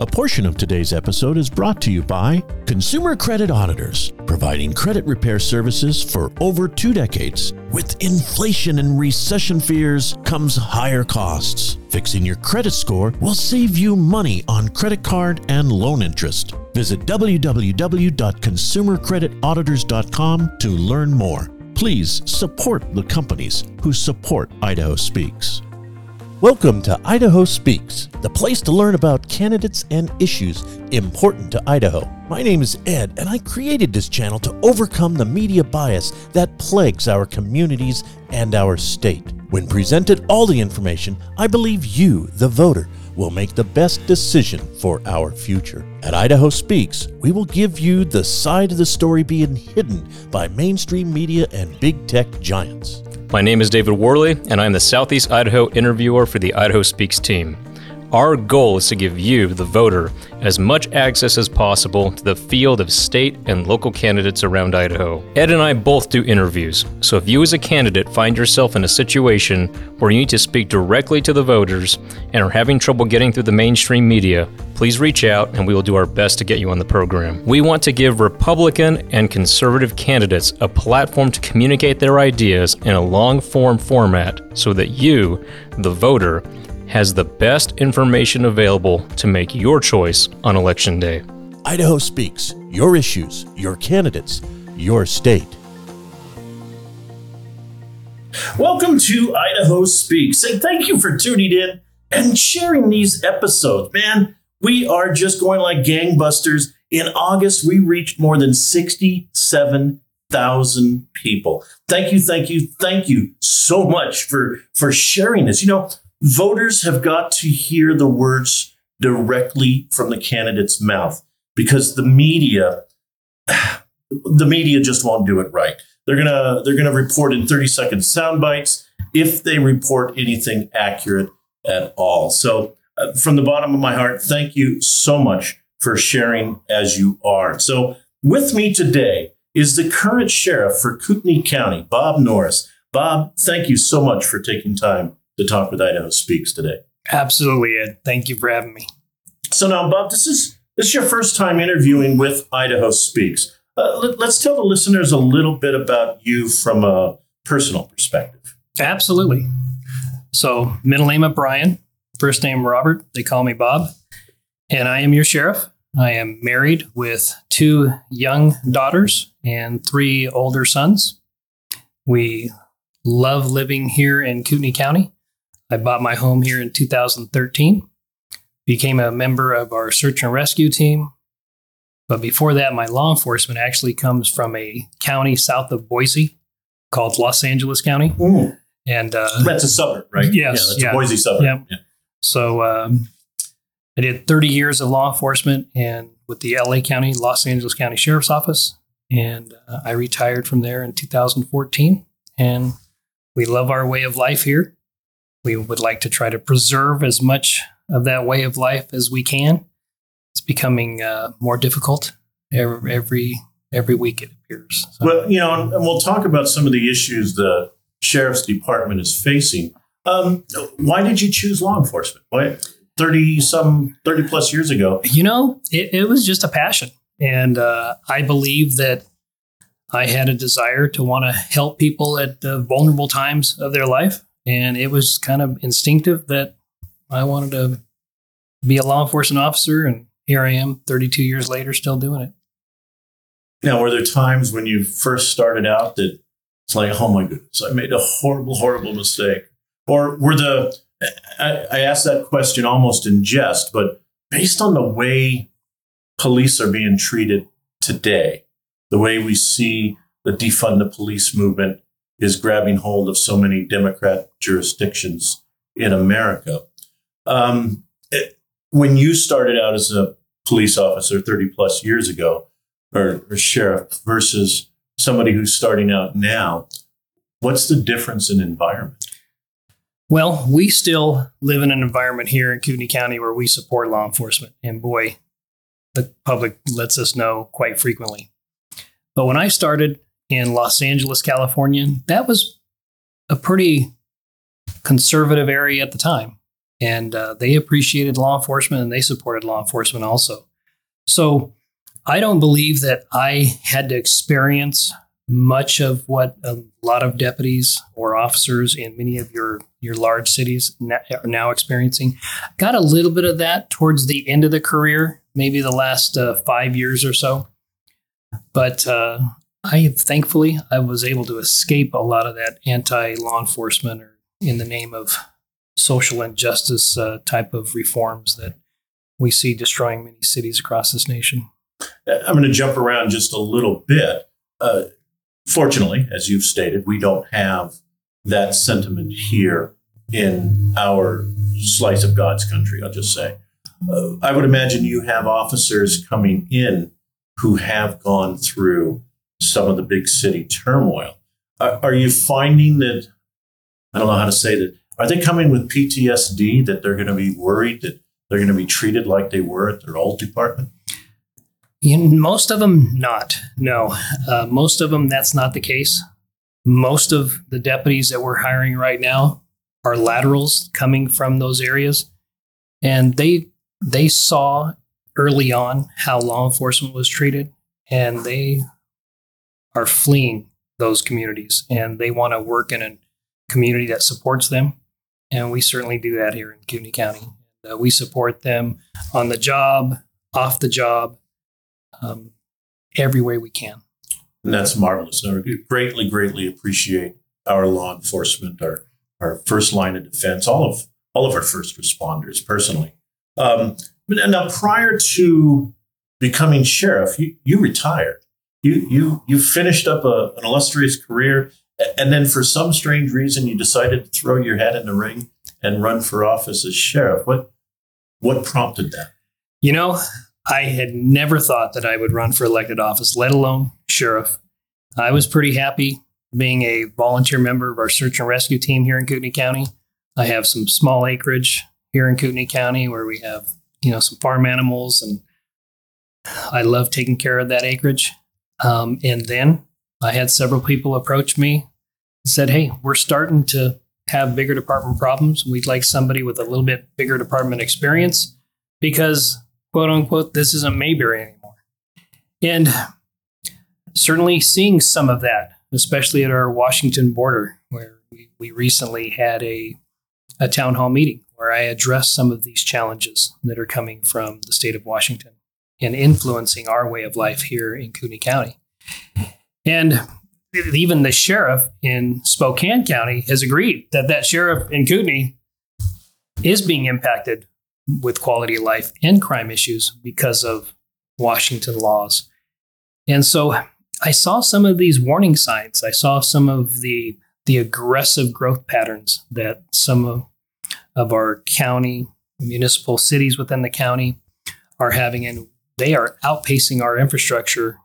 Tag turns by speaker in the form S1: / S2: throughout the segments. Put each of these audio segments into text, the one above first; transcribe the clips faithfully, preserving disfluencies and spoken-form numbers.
S1: A portion of today's episode is brought to you by Consumer Credit Auditors, providing credit repair services for over two decades. With inflation and recession fears comes higher costs. Fixing your credit score will save you money on credit card and loan interest. Visit w w w dot consumer credit auditors dot com to learn more. Please support the companies who support Idaho Speaks. Welcome to Idaho Speaks, the place to learn about candidates and issues important to Idaho. My name is Ed, and I created this channel to overcome the media bias that plagues our communities and our state. When presented all the information, I believe you, the voter, will make the best decision for our future. At Idaho Speaks, we will give you the side of the story being hidden by mainstream media and big tech giants.
S2: My name is David Worley, and I'm the Southeast Idaho interviewer for the Idaho Speaks team. Our goal is to give you, the voter, as much access as possible to the field of state and local candidates around Idaho. Ed and I both do interviews, so if you as a candidate find yourself in a situation where you need to speak directly to the voters and are having trouble getting through the mainstream media, please reach out and we will do our best to get you on the program. We want to give Republican and conservative candidates a platform to communicate their ideas in a long-form format so that you, the voter, has the best information available to make your choice on Election Day.
S1: Idaho Speaks, your issues, your candidates, your state.
S3: Welcome to Idaho Speaks, and thank you for tuning in and sharing these episodes. Man, we are just going like gangbusters. In August, we reached more than sixty-seven thousand people. Thank you, thank you, thank you so much for, for sharing this. You know, voters have got to hear the words directly from the candidate's mouth because the media, the media just won't do it right. They're gonna they're gonna report in thirty second sound bites if they report anything accurate at all. So uh, from the bottom of my heart, thank you so much for sharing as you are. So with me today is the current sheriff for Kootenai County, Bob Norris. Bob, thank you so much for taking time to talk with Idaho Speaks today.
S4: Absolutely, Ed. Thank you for having me.
S3: So now, Bob, this is this is your first time interviewing with Idaho Speaks. Uh, let, let's tell the listeners a little bit about you from a personal perspective.
S4: Absolutely. So, middle name of Brian, first name Robert. They call me Bob, and I am your sheriff. I am married with two young daughters and three older sons. We love living here in Kootenai County. I bought my home here in two thousand thirteen, became a member of our search and rescue team. But before that, my law enforcement actually comes from a county south of Boise called Los Angeles County.
S3: Ooh.
S4: And uh,
S3: that's a suburb, right?
S4: Yes.
S3: Yeah, that's
S4: yeah.
S3: a Boise suburb.
S4: Yeah.
S3: Yeah.
S4: So um, I did thirty years of law enforcement and with the L A County, Los Angeles County Sheriff's Office. And uh, I retired from there in two thousand fourteen. And we love our way of life here. We would like to try to preserve as much of that way of life as we can. It's becoming uh, more difficult every, every every week, it appears. So.
S3: Well, you know, and we'll talk about some of the issues the Sheriff's Department is facing. Um, why did you choose law enforcement? Why thirty some thirty plus years ago?
S4: You know, it, it was just a passion, and uh, I believe that I had a desire to want to help people at the vulnerable times of their life. And it was kind of instinctive that I wanted to be a law enforcement officer. And here I am thirty-two years later, still doing it.
S3: Now, were there times when you first started out that it's like, oh my goodness, I made a horrible, horrible mistake? Or were the, I, I asked that question almost in jest, but based on the way police are being treated today, the way we see the defund the police movement is grabbing hold of so many Democrat jurisdictions in America. Um, it, when you started out as a police officer thirty plus years ago, or, or sheriff, versus somebody who's starting out now, what's the difference in environment?
S4: Well, we still live in an environment here in Kootenai County where we support law enforcement. And boy, the public lets us know quite frequently. But when I started in Los Angeles, California, that was a pretty conservative area at the time. and uh, they appreciated law enforcement and they supported law enforcement also. So I don't believe that I had to experience much of what a lot of deputies or officers in many of your, your large cities na- are now experiencing. Got a little bit of that towards the end of the career, maybe the last uh, five years or so. But uh, I thankfully, I was able to escape a lot of that anti-law enforcement or in the name of social injustice uh, type of reforms that we see destroying many cities across this nation.
S3: I'm going to jump around just a little bit. Uh, fortunately, as you've stated, we don't have that sentiment here in our slice of God's country, I'll just say. Uh, I would imagine you have officers coming in who have gone through some of the big city turmoil. Are, are you finding that, I don't know how to say that, are they coming with P T S D, that they're going to be worried that they're going to be treated like they were at their old department?
S4: In most of them, not. No. Uh, most of them, that's not the case. Most of the deputies that we're hiring right now are laterals coming from those areas. And they they saw early on how law enforcement was treated, and they are fleeing those communities, and they want to work in a community that supports them. And we certainly do that here in Kootenai County. Uh, we support them on the job, off the job, um, every way we can.
S3: And that's marvelous. Now, we greatly, greatly appreciate our law enforcement, our our first line of defense, all of all of our first responders personally. Um, but now, prior to becoming sheriff, you, you retired. You you you finished up a, an illustrious career, and then for some strange reason, you decided to throw your hat in the ring and run for office as sheriff. What what prompted that?
S4: You know, I had never thought that I would run for elected office, let alone sheriff. I was pretty happy being a volunteer member of our search and rescue team here in Kootenai County. I have some small acreage here in Kootenai County where we have, you know, some farm animals, and I love taking care of that acreage. Um, and then I had several people approach me and said, hey, we're starting to have bigger department problems. We'd like somebody with a little bit bigger department experience because, quote unquote, this isn't Mayberry anymore. And certainly seeing some of that, especially at our Washington border, where we, we recently had a, a town hall meeting where I addressed some of these challenges that are coming from the state of Washington and influencing our way of life here in Kootenai County. And even the sheriff in Spokane County has agreed that that sheriff in Kootenai is being impacted with quality of life and crime issues because of Washington laws. And so I saw some of these warning signs. I saw some of the the aggressive growth patterns that some of, of our county, municipal cities within the county are having, and they are outpacing our infrastructure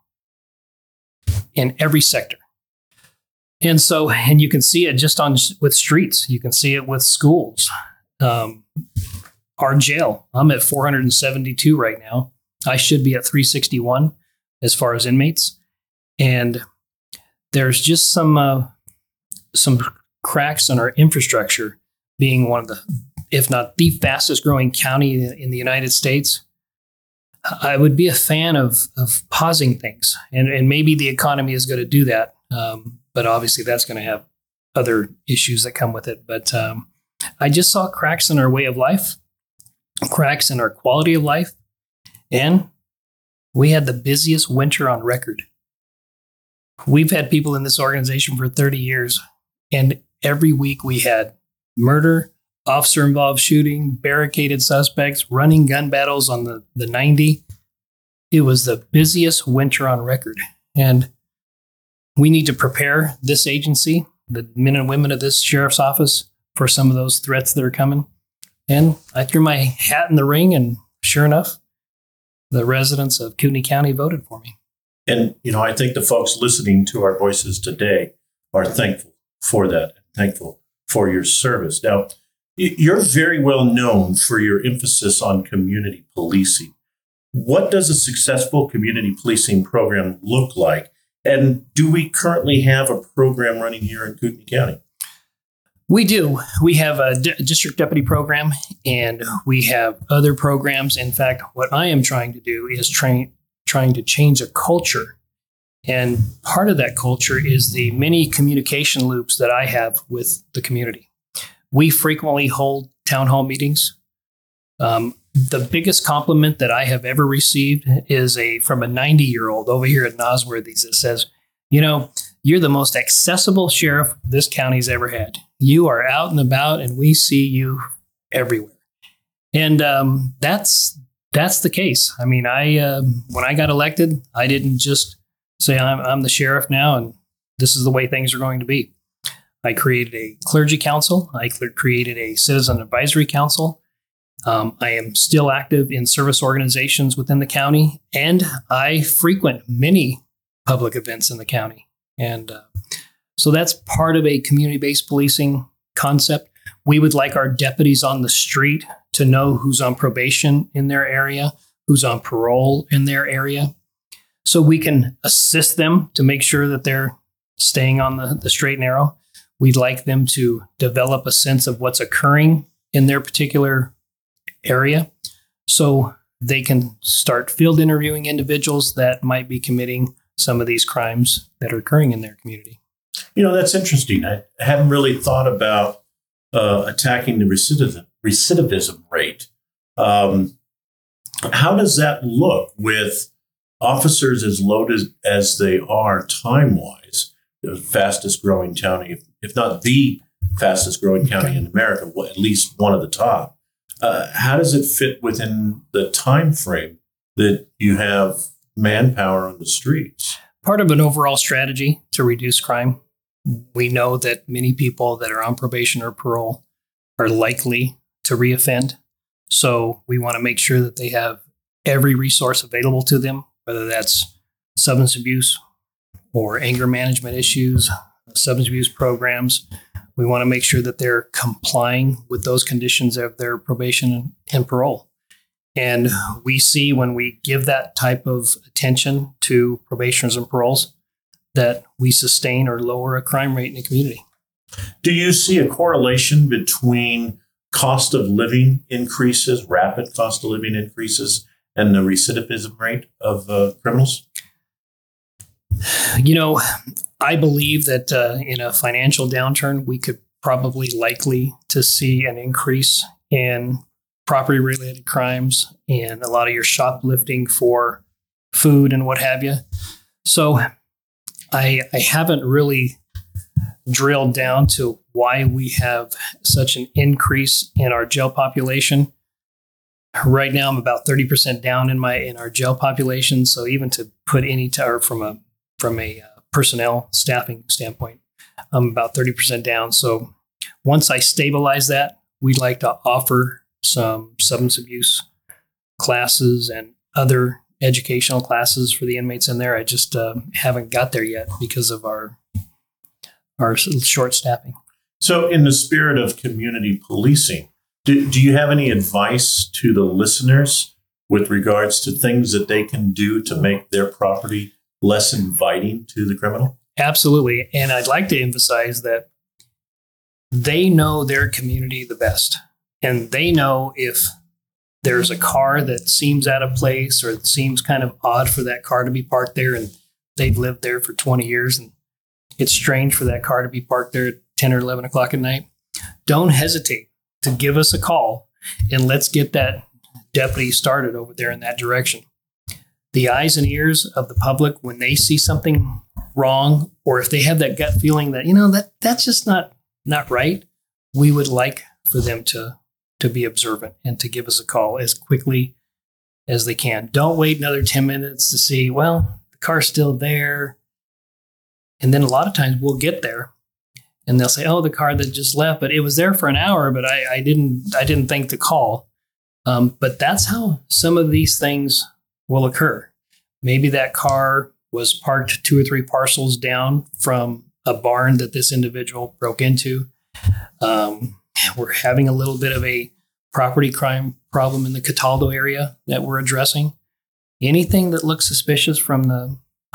S4: in every sector. And so, and you can see it just on with streets. You can see it with schools. Um, our jail, I'm at four hundred seventy-two right now. I should be at three sixty-one as far as inmates. And there's just some uh, some cracks in our infrastructure, being one of the, if not the fastest growing county in the United States. I would be a fan of of pausing things, and, and maybe the economy is going to do that. Um, but obviously that's going to have other issues that come with it. But um, I just saw cracks in our way of life, cracks in our quality of life. And we had the busiest winter on record. We've had people in this organization for thirty years, and every week we had murder, officer-involved shooting, barricaded suspects, running gun battles on the, the ninety. It was the busiest winter on record. And we need to prepare this agency, the men and women of this sheriff's office, for some of those threats that are coming. And I threw my hat in the ring, and sure enough, the residents of Kootenai County voted for me.
S3: And, you know, I think the folks listening to our voices today are thankful for that, thankful for your service. Now, you're very well known for your emphasis on community policing. What does a successful community policing program look like? And do we currently have a program running here in Kootenai County?
S4: We do. We have a di- district deputy program, and we have other programs. In fact, what I am trying to do is train, trying to change a culture. And part of that culture is the many communication loops that I have with the community. We frequently hold town hall meetings. Um, the biggest compliment that I have ever received is a from a ninety-year-old over here at Nosworthy's that says, you know, you're the most accessible sheriff this county's ever had. You are out and about, and we see you everywhere. And um, that's that's the case. I mean, I uh, when I got elected, I didn't just say I'm, I'm the sheriff now, and this is the way things are going to be. I created a clergy council. I created a citizen advisory council. Um, I am still active in service organizations within the county, and I frequent many public events in the county. And uh, so that's part of a community-based policing concept. We would like our deputies on the street to know who's on probation in their area, who's on parole in their area, so we can assist them to make sure that they're staying on the, the straight and narrow. We'd like them to develop a sense of what's occurring in their particular area so they can start field interviewing individuals that might be committing some of these crimes that are occurring in their community.
S3: You know, that's interesting. I haven't really thought about uh, attacking the recidivism, recidivism rate. Um, how does that look with officers as loaded as they are time-wise, the fastest growing county, if, if not the fastest growing county in America, well, at least one of the top? Uh, how does it fit within the time frame that you have manpower on the streets?
S4: Part of an overall strategy to reduce crime. We know that many people that are on probation or parole are likely to reoffend. So we want to make sure that they have every resource available to them, whether that's substance abuse or anger management issues, substance abuse programs. We want to make sure that they're complying with those conditions of their probation and parole. And we see when we give that type of attention to probationers and paroles that we sustain or lower a crime rate in the community.
S3: Do you see a correlation between cost of living increases, rapid cost of living increases, and the recidivism rate of uh, criminals?
S4: You know, I believe that uh, in a financial downturn, we could probably likely to see an increase in property-related crimes and a lot of your shoplifting for food and what have you. So I, I haven't really drilled down to why we have such an increase in our jail population. Right now, I'm about thirty percent down in my in our jail population. So even to put any t- or from a from a uh, personnel staffing standpoint, I'm about thirty percent down. So once I stabilize that, we'd like to offer some substance abuse classes and other educational classes for the inmates in there. I just uh, haven't got there yet because of our our short staffing.
S3: So in the spirit of community policing, do, do you have any advice to the listeners with regards to things that they can do to make their property less inviting to the criminal?
S4: Absolutely. And I'd like to emphasize that they know their community the best. And they know if there's a car that seems out of place or it seems kind of odd for that car to be parked there, and they've lived there for twenty years and it's strange for that car to be parked there at ten or eleven o'clock at night. Don't hesitate to give us a call and let's get that deputy started over there in that direction. The eyes and ears of the public, when they see something wrong, or if they have that gut feeling that, you know, that that's just not, not right, we would like for them to, to be observant and to give us a call as quickly as they can. Don't wait another ten minutes to see, well, the car's still there. And then a lot of times we'll get there and they'll say, oh, the car that just left, but it was there for an hour, but I, I didn't I didn't think to call. Um, but that's how some of these things will occur. Maybe that car was parked two or three parcels down from a barn that this individual broke into. Um, we're having a little bit of a property crime problem in the Cataldo area that we're addressing. Anything that looks suspicious from the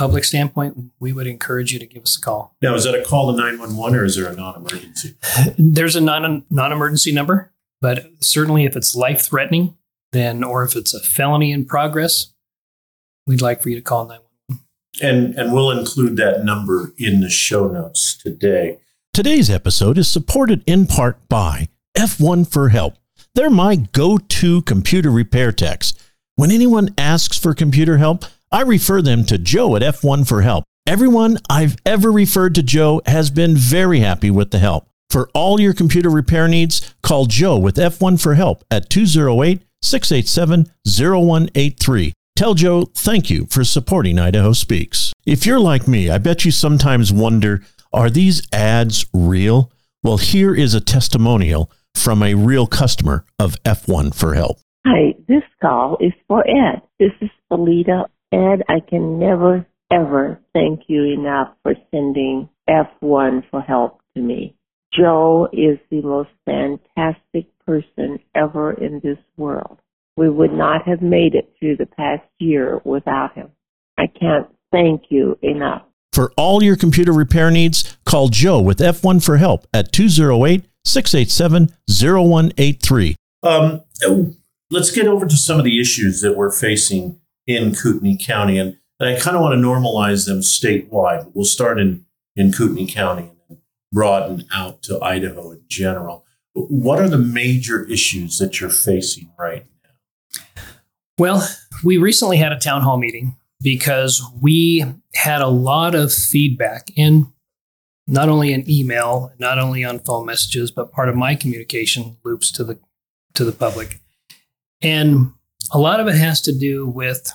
S4: public standpoint, we would encourage you to give us a call.
S3: Now, is that a call to nine one one or is there a non-emergency?
S4: There's a non, non-emergency number, but certainly if it's life-threatening, then, or if it's a felony in progress, we'd like for you to call nine one one.
S3: And, and we'll include that number in the show notes today.
S1: Today's episode is supported in part by F one for Help. They're my go-to computer repair techs. When anyone asks for computer help, I refer them to Joe at F one for Help. Everyone I've ever referred to Joe has been very happy with the help. For all your computer repair needs, call Joe with F one for Help at two oh eight, six eight seven, oh one eight three. Tell Joe thank you for supporting Idaho Speaks. If you're like me, I bet you sometimes wonder, are these ads real? Well, here is a testimonial from a real customer of F one for Help.
S5: Hi, this call is for Ed. This is Alita. Ed, I can never, ever thank you enough for sending F one for Help to me. Joe is the most fantastic person ever in this world. We would not have made it through the past year without him. I can't thank you enough.
S1: For all your computer repair needs, call Joe with F one for Help at two oh eight, six eight seven, oh one eight three.
S3: Um, let's get over to some of the issues that we're facing in Kootenai County. And, and I kind of want to normalize them statewide. We'll start in, in Kootenai County and then broaden out to Idaho in general. What are the major issues that you're facing right now?
S4: Well, we recently had a town hall meeting because we had a lot of feedback in not only in email, not only on phone messages, but part of my communication loops to the to the public. And a lot of it has to do with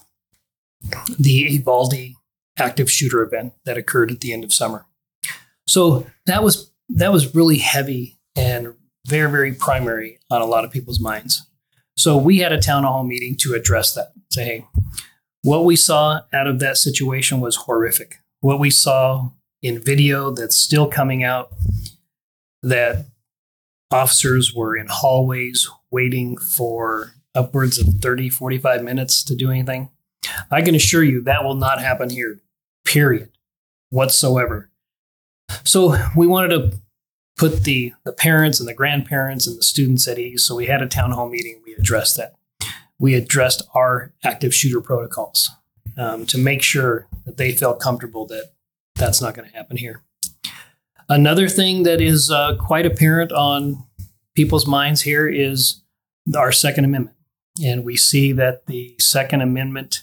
S4: the Uvalde active shooter event that occurred at the end of summer. So that was that was really heavy and very, very primary on a lot of people's minds. So we had a town hall meeting to address that. Say, hey, what we saw out of that situation was horrific. What we saw in video that's still coming out, that officers were in hallways waiting for upwards of thirty, forty-five minutes to do anything. I can assure you that will not happen here, period, whatsoever. So we wanted to put the, the parents and the grandparents and the students at ease. So we had a town hall meeting. We addressed that. We addressed our active shooter protocols um, to make sure that they felt comfortable that that's not going to happen here. Another thing that is uh, quite apparent on people's minds here is our Second Amendment. And we see that the Second Amendment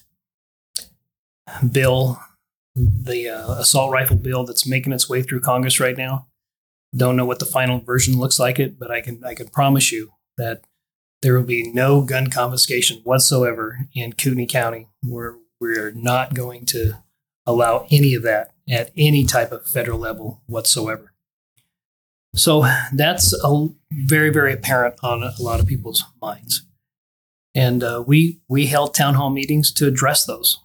S4: bill, the uh, assault rifle bill that's making its way through Congress right now, don't know what the final version looks like it, but I can I can promise you that there will be no gun confiscation whatsoever in Kootenai County. We're, we're not going to allow any of that at any type of federal level whatsoever. So that's a very, very apparent on a lot of people's minds. And uh, we we held town hall meetings to address those.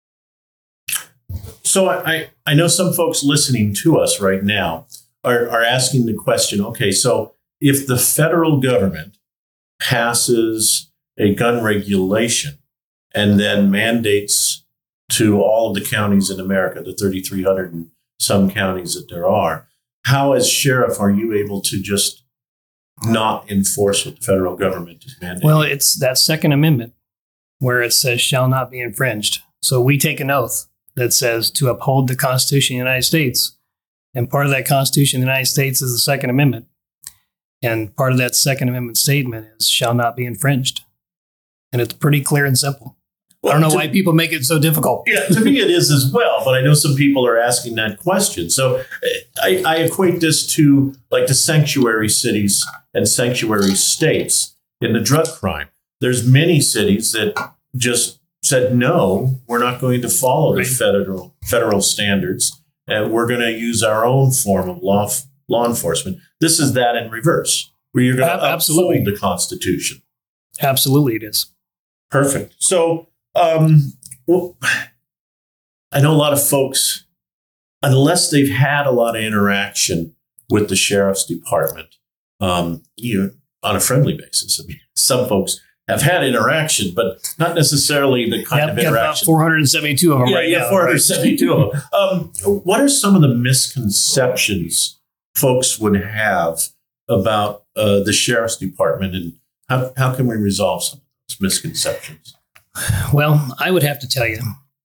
S3: So I, I know some folks listening to us right now are, are asking the question, okay, so if the federal government passes a gun regulation and then mandates to all of the counties in America, the thirty-three hundred and some counties that there are, how as sheriff are you able to just not enforce what the federal government is mandating?
S4: Well, it's that Second Amendment where it says shall not be infringed. So we take an oath that says to uphold the Constitution of the United States. And part of that Constitution of the United States is the Second Amendment. And part of that Second Amendment statement is shall not be infringed. And it's pretty clear and simple. Well, I don't know to, why people make it so difficult.
S3: Yeah, to me it is as well, but I know some people are asking that question. So I, I equate this to like the sanctuary cities and sanctuary states in the drug crime. There's many cities that just said, no, we're not going to follow right. the federal federal standards, and we're going to use our own form of law law enforcement. This is that in reverse, where you're going to
S4: Absolutely.
S3: uphold the Constitution.
S4: Absolutely, it is.
S3: Perfect. So, um, well, I know a lot of folks, unless they've had a lot of interaction with the sheriff's department, um, you know, on a friendly basis. I mean, some folks have had interaction, but not necessarily the kind
S4: Yep,
S3: of
S4: got about
S3: interaction.
S4: four hundred seventy-two of them
S3: yeah,
S4: right
S3: yeah,
S4: now.
S3: four hundred
S4: right?
S3: seventy-two of them. Um, what are some of the misconceptions folks would have about uh, the sheriff's department, and how, how can we resolve some of those misconceptions?
S4: Well, I would have to tell you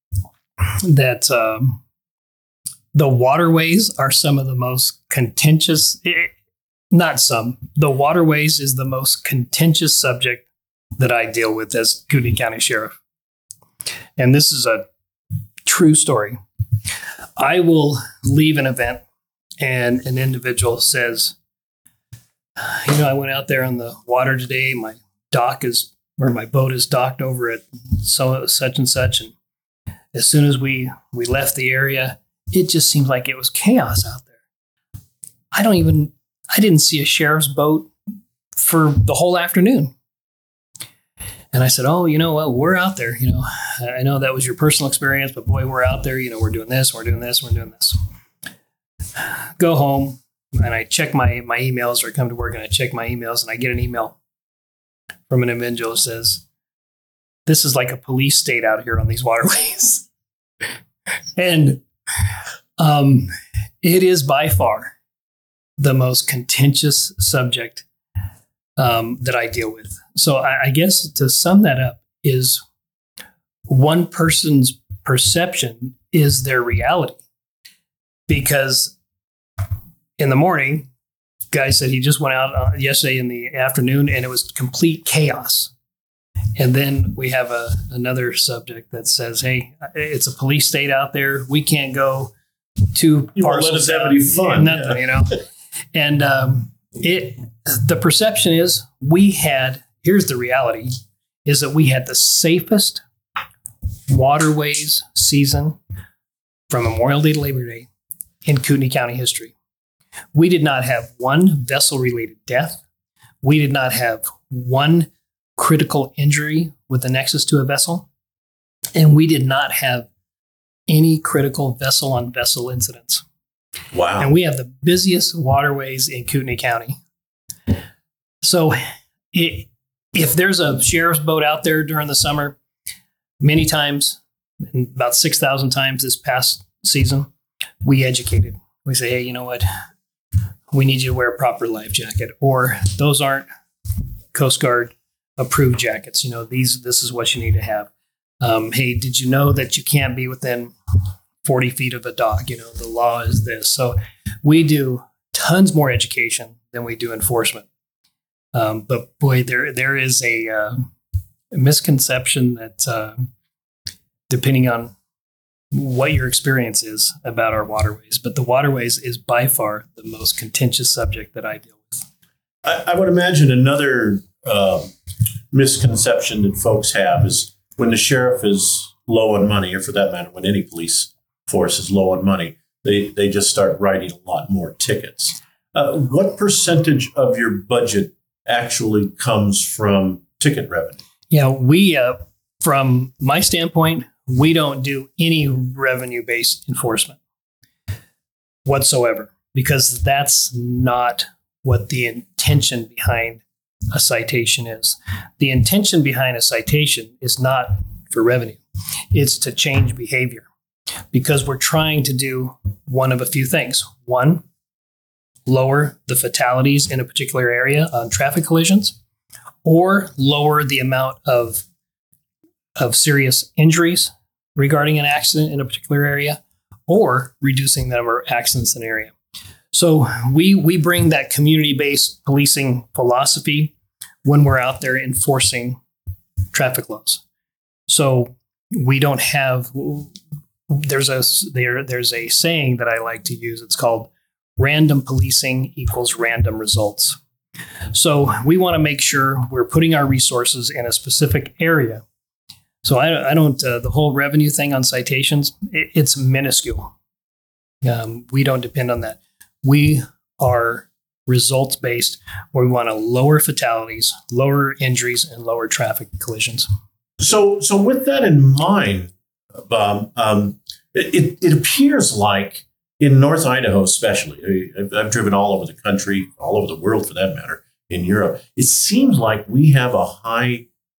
S4: that um, the waterways are some of the most contentious, eh, not some, the waterways is the most contentious subject that I deal with as Kootenai County Sheriff. And this is a true story. I will leave an event and an individual says, you know, I went out there on the water today. My dock is, or my boat is docked over at so such and such. And as soon as we, we left the area, it just seemed like it was chaos out there. I don't even, I didn't see a sheriff's boat for the whole afternoon. And I said, oh, you know what? We're out there. You know, I know that was your personal experience, but boy, we're out there. You know, we're doing this, we're doing this, we're doing this. Go home and I check my, my emails, or I come to work and I check my emails, and I get an email from an individual that says, this is like a police state out here on these waterways. And um, it is by far the most contentious subject um, that I deal with. So I, I guess to sum that up is one person's perception is their reality. Because in the morning, guy said he just went out uh, yesterday in the afternoon and it was complete chaos. And then we have a, another subject that says, hey, it's a police state out there. We can't go to
S3: You won't let us have any fun.
S4: Nothing,
S3: Yeah.
S4: you know. And um, it, the perception is we had, here's the reality, is that we had the safest waterways season from Memorial Day to Labor Day in Kootenai County history. We did not have one vessel-related death. We did not have one critical injury with a nexus to a vessel. And we did not have any critical vessel-on-vessel incidents.
S3: Wow.
S4: And we have the busiest waterways in Kootenai County. So it, if there's a sheriff's boat out there during the summer, many times, and about six thousand times this past season, we educated. We say, hey, you know what? We need you to wear a proper life jacket, or those aren't Coast Guard approved jackets. You know, these, this is what you need to have. Um, hey, did you know that you can't be within forty feet of a dock? You know, the law is this. So we do tons more education than we do enforcement. Um, but boy, there, there is a, uh, misconception that, uh, depending on what your experience is about our waterways, but the waterways is by far the most contentious subject that I deal with.
S3: I, I would imagine another uh, misconception that folks have is when the sheriff is low on money, or for that matter, when any police force is low on money, they, they just start writing a lot more tickets. Uh, what percentage of your budget actually comes from ticket revenue?
S4: Yeah, we, uh, from my standpoint, we don't do any revenue-based enforcement whatsoever, because that's not what the intention behind a citation is. The intention behind a citation is not for revenue. It's to change behavior, because we're trying to do one of a few things. One, lower the fatalities in a particular area on traffic collisions, or lower the amount of, of serious injuries regarding an accident in a particular area, or reducing the number of accidents in an area. So we we bring that community-based policing philosophy when we're out there enforcing traffic laws. So we don't have, there's a there there's a saying that I like to use. It's called random policing equals random results. So we want to make sure we're putting our resources in a specific area. So I, I don't, uh, the whole revenue thing on citations, it, it's minuscule. Um, we don't depend on that. We are results based, where we want to lower fatalities, lower injuries, and lower traffic collisions.
S3: So, so with that in mind, Bob, um, it, it appears like in North Idaho, especially, I've, I've driven all over the country, all over the world for that matter, in Europe, it seems like we have a high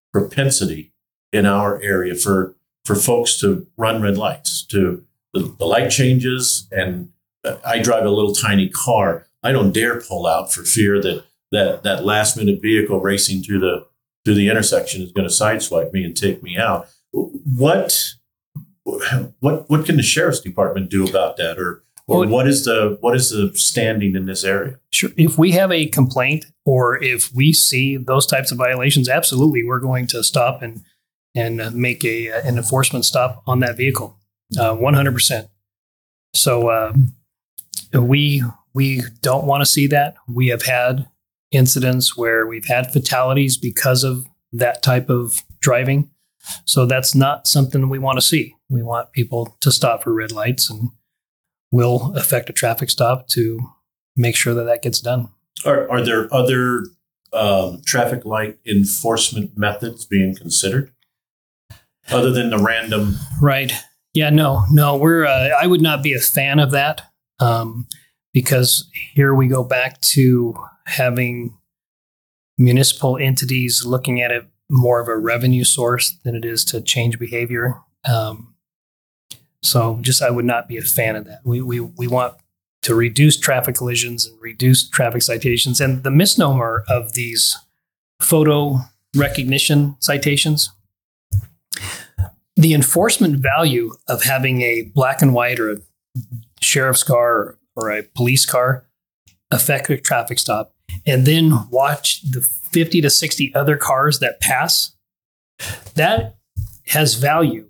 S3: propensity in our area for for folks to run red lights, to the, the light changes. And I drive a little tiny car. I don't dare pull out for fear that that that last minute vehicle racing through the through the intersection is going to sideswipe me and take me out. What what what can the sheriff's department do about that, or or what is the what is the standing in this area?
S4: Sure. If we have a complaint or if we see those types of violations, absolutely, we're going to stop and and uh, make a an enforcement stop on that vehicle, uh, one hundred percent. So um, we we don't want to see that. We have had incidents where we've had fatalities because of that type of driving. So that's not something we want to see. We want people to stop for red lights, and we'll effect a traffic stop to make sure that that gets done.
S3: Are, are there other um, traffic light enforcement methods being considered other than the random?
S4: Right. Yeah, no, no, we're, uh, I would not be a fan of that um, because here we go back to having municipal entities looking at it more of a revenue source than it is to change behavior. Um, so just, I would not be a fan of that. We, we, we want to reduce traffic collisions and reduce traffic citations. And the misnomer of these photo recognition citations, the enforcement value of having a black and white or a sheriff's car or, or a police car affect a traffic stop, and then watch the fifty to sixty other cars that pass, that has value.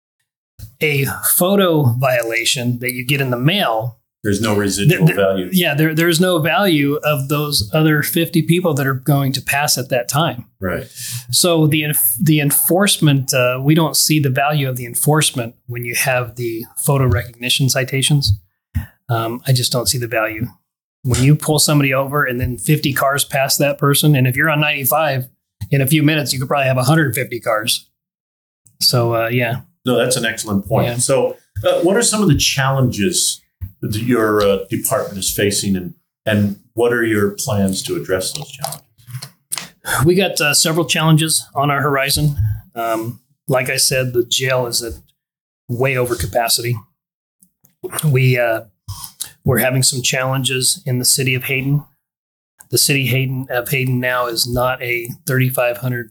S4: A photo violation that you get in the mail,
S3: there's no residual th- th- value.
S4: Yeah, there, there's no value of those other fifty people that are going to pass at that time.
S3: Right.
S4: So the the enforcement, uh, we don't see the value of the enforcement when you have the photo recognition citations. Um, I just don't see the value. When you pull somebody over and then fifty cars pass that person, and if you're on ninety-five, in a few minutes, you could probably have one hundred fifty cars. So, uh, yeah.
S3: No, that's an excellent point. Yeah. So uh, what are some of the challenges that your uh, department is facing, and, and what are your plans to address those challenges?
S4: We got uh, several challenges on our horizon. Um, like I said, the jail is at way over capacity. We, uh, we're having some challenges in the city of Hayden. The city Hayden of Hayden now is not a thirty-five hundred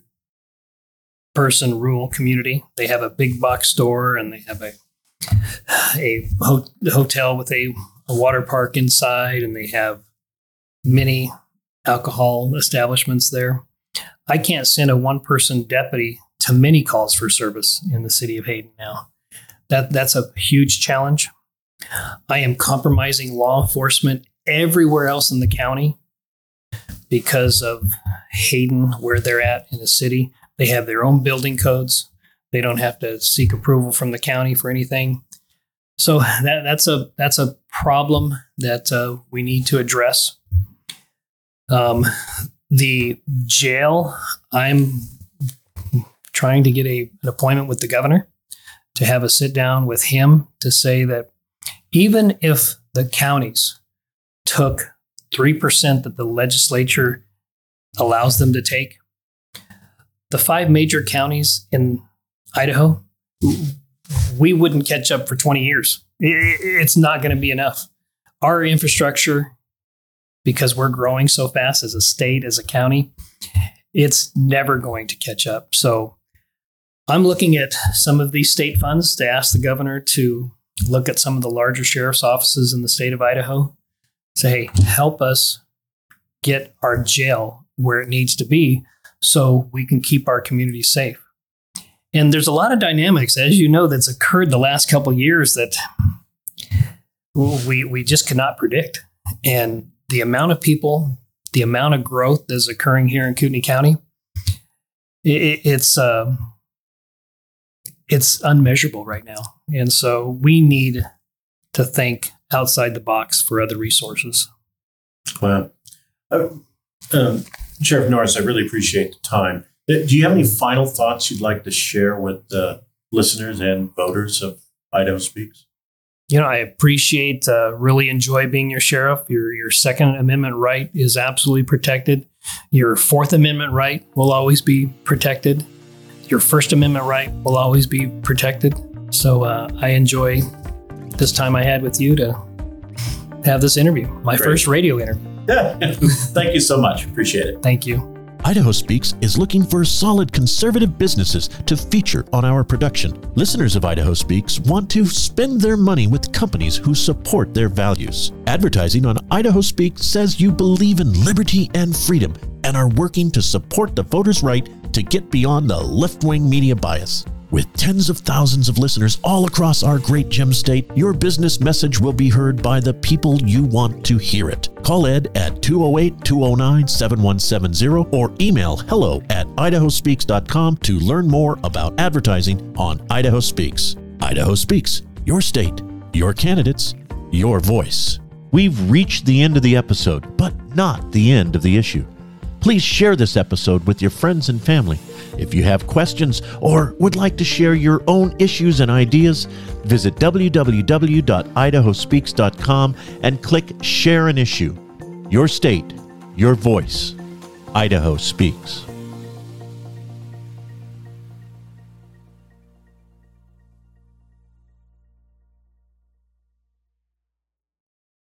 S4: person rural community. They have a big box store, and they have a a ho- hotel with a, a water park inside, and they have many alcohol establishments there. I can't send a one-person deputy to many calls for service in the city of Hayden now. That that's a huge challenge. I am compromising law enforcement everywhere else in the county because of Hayden, where they're at in the city. They have their own building codes. They don't have to seek approval from the county for anything. So that, that's a that's a problem that uh, we need to address. Um, the jail, I'm trying to get a, an appointment with the governor to have a sit down with him to say that even if the counties took three percent that the legislature allows them to take, the five major counties in Idaho, we wouldn't catch up for twenty years. It's not going to be enough. Our infrastructure, because we're growing so fast as a state, as a county, it's never going to catch up. So I'm looking at some of these state funds to ask the governor to look at some of the larger sheriff's offices in the state of Idaho. Say, hey, help us get our jail where it needs to be so we can keep our community safe. And there's a lot of dynamics, as you know, that's occurred the last couple of years that we we just cannot predict. And the amount of people, the amount of growth that's occurring here in Kootenai County, it, it's uh, it's unmeasurable right now. And so we need to think outside the box for other resources.
S3: Wow. Uh, um, Sheriff Norris, I really appreciate the time. Do you have any final thoughts you'd like to share with uh, listeners and voters of Idaho Speaks?
S4: You know, I appreciate, uh, really enjoy being your sheriff. Your your Second Amendment right is absolutely protected. Your Fourth Amendment right will always be protected. your First Amendment right will always be protected. So uh, I enjoy this time I had with you to have this interview, my
S3: Great.
S4: first radio interview.
S3: Thank you so much. Appreciate it.
S4: Thank you.
S1: Idaho Speaks is looking for solid conservative businesses to feature on our production. Listeners of Idaho Speaks want to spend their money with companies who support their values. Advertising on Idaho Speaks says you believe in liberty and freedom and are working to support the voters' right to get beyond the left-wing media bias. With tens of thousands of listeners all across our great gem state, your business message will be heard by the people you want to hear it. Call Ed at two oh eight, two oh nine, seven one seven oh or email hello at idaho speaks dot com to learn more about advertising on Idaho Speaks. Idaho Speaks, your state, your candidates, your voice. We've reached the end of the episode, but not the end of the issue. Please share this episode with your friends and family. If you have questions or would like to share your own issues and ideas, visit w w w dot idaho speaks dot com and click Share an Issue. Your state, your voice. Idaho Speaks.